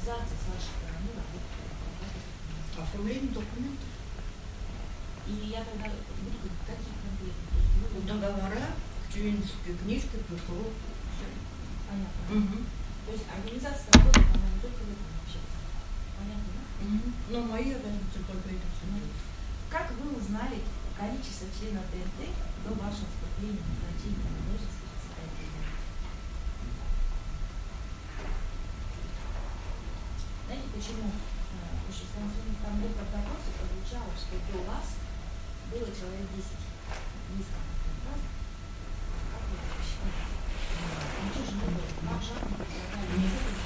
организации с вашей стороны работы. Оформление документов. И я тогда буду говорить, какие конкретно? Договора, членские книжки, ПКО. Понятно. Угу. То есть организация работает, она не только в этом вообще. Понятно, да? Угу. Но мои обязанности только это все делают. Как вы узнали количество членов ТНТ до вашего вступления в назначение на должность председателя? Знаете, почему? Потому что там был протокол, прозвучало, что до вас было человек 10. Есть там правда? Как вы это считаете? Ничего же не было. Вам жалко предлагали.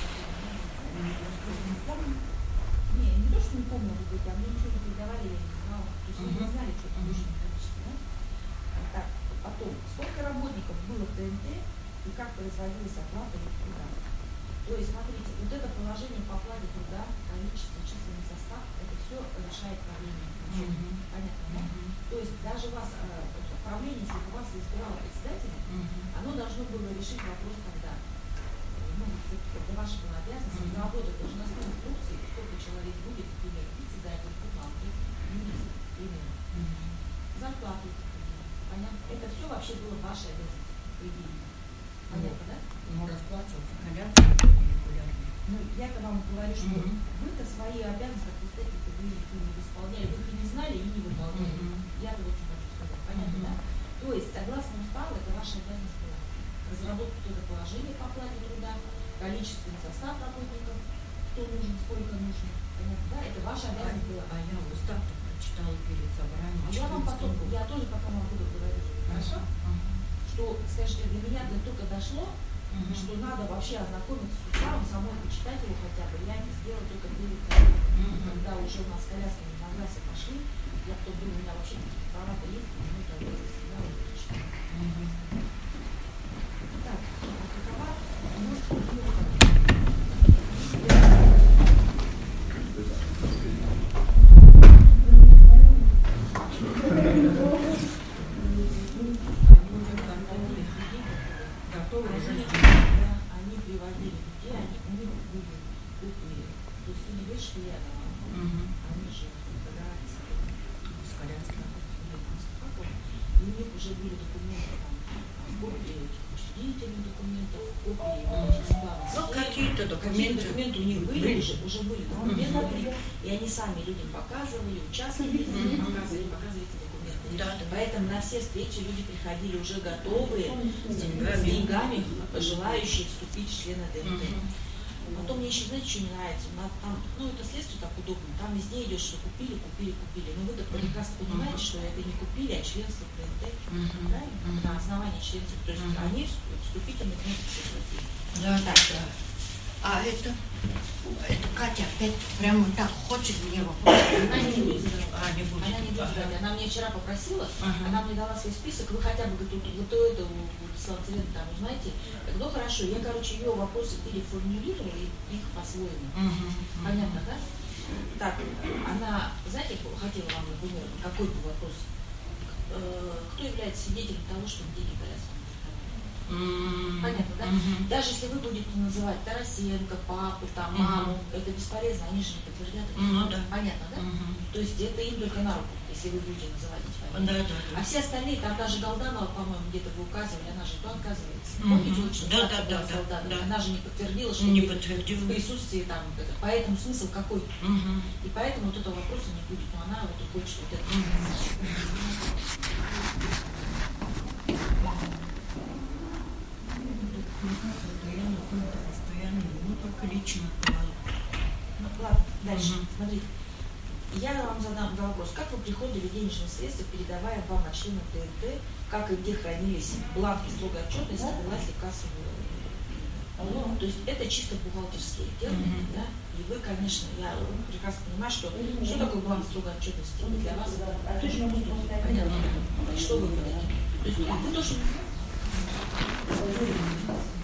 Не помню. Не то, что не помню, может быть, а мне ничего не передавали, я не знала. То есть вы не знали, что это точное количество, да? Так, потом, сколько работников было в ТНТ и как производилась оплата их труда? То есть, смотрите, вот это положение по оплате труда, количество, численный состав, это все решает правление. Понятно, да? То есть, даже вас, правление, если бы вас избирало председателя, оно должно было решить вопрос тогда. Ну, это ваша была обязанность разработать должностные инструкции, сколько человек будет, например, председатель, бухгалтер, юрист, примерно. Зарплату. Понятно? Это все вообще было вашей обязанностью, по идее. Понятно, да? Ну, расплачиваться, коляски регулярно. Ну, я-то вам говорю, что вы-то свои обязанности, как представитель, вы их не исполняли, вы их не знали и не выполняли. Я-то вот что хочу сказать. Понятно, да? То есть, согласно уставу, это ваша обязанность была. Разработать это положение по оплате труда, количественный состав работников, кто нужен, сколько нужно. Понятно, да? Это ваша обязанность была. А я устав прочитала перед собранием. А я вам потом, я тоже потом вам буду говорить. Хорошо? Что, скажите, до меня только дошло, что надо вообще ознакомиться с уставом, самой почитать его хотя бы. Я это сделала только перед собой. Когда уже у нас с колясками на гласе пошли, я потом думаю, у меня вообще такие права-то есть, ну, тогда я его прочитала. Так, какова они приводили людей, они были крупные. То есть они вышли, они же собирались с колясками. И у них уже были документы, там, копии учредительных документов, копии Ну, какие-то документы у них были, уже были документы, и они сами людям показывали, участвовали, показывали эти документы. Да. Поэтому на все встречи люди приходили уже готовые, с деньгами, желающие вступить в члены ТНТ. Потом мне еще, знаете, что не нравится? Там, ну, это следствие так удобно. Там везде идет, что купили. Но вы-то прекрасно понимаете, что это не купили, а членство ТНТ. Правильно? На основании членства. То есть они вступительные взносы платили. Да, да. А это Катя опять прямо так хочет мне вопрос. Она не будет задавать. Она не будет. Она не будет задавать. Она мне вчера попросила, она мне дала свой список, вы хотя бы вот это Славцевен там узнаете. Ну хорошо, я, короче, ее вопросы переформулировала их по-своему. Понятно, да? Так, она, знаете, хотела вам, например, какой был вопрос? Кто является свидетелем того, что деньги коляски? Понятно, да? Даже если вы будете называть Тарасенко, папу, там, маму, это бесполезно, они же не подтвердят. Да. Понятно, да? То есть это им только на руку, если вы будете называть эти фамилии. Да. А все остальные, там даже Голданова, по-моему, где-то вы указывали, она же то отказывается. Помните, очень часто была Голданова, она же не подтвердила, что не подтвердила в присутствии там. Поэтому смысл какой? И поэтому вот этого вопроса не будет, но она вот хочет вот это. Постоянно, ну только лично бывало. Ну ладно, дальше. Смотрите. Я вам задам вопрос. Как вы приходили денежные средства, передавая вам на членов ТНТ, как и где хранились бланки строгой отчетности, власти кассовые? То есть это чисто бухгалтерские термины, да? И вы, конечно, я прекрасно понимаю, что такое бланк строгой отчетности для вас это тоже понятно. Что вы хотите? То есть вы тоже